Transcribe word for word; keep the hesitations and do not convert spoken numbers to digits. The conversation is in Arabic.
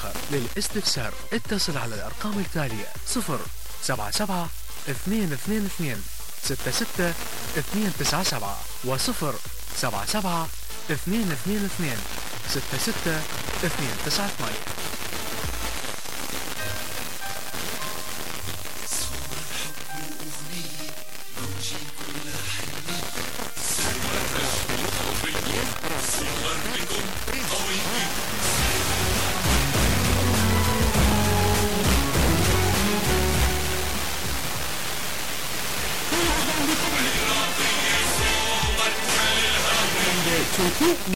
الجوهر. للاستفسار اتصل على الأرقام التالية: صفر سبعة سبعة اثنين اثنين اثنين ستة ستة اثنين تسعة سبعة وصفر سبعة سبعة اثنين اثنين اثنين ستة ستة اثنين تسعة ثمانية. Two, two.